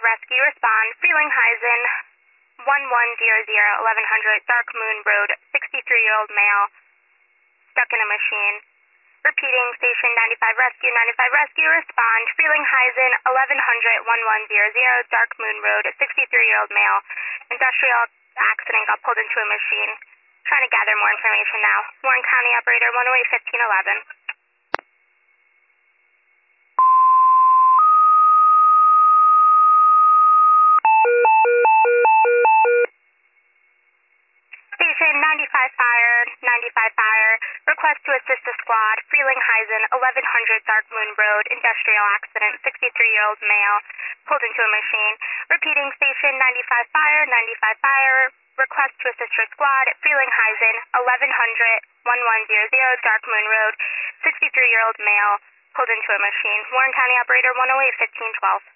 rescue, respond. Frelinghuysen, 1100 Dark Moon Road, 63-year-old male, stuck in a machine. Repeating, station 95 rescue, respond. Frelinghuysen, 1100 Dark Moon Road, 63-year-old male, industrial accident, got pulled into a machine. Trying to gather more information now. Warren County operator 108 1511. Station 95 fire, request to assist the squad. Frelinghuysen, 1100 Dark Moon Road, industrial accident, 63-year-old male, pulled into a machine. Repeating, station 95 fire, request to assist your squad. Frelinghuysen, 1100 Dark Moon Road, 63-year-old male, pulled into a machine. Warren County operator 108 1512.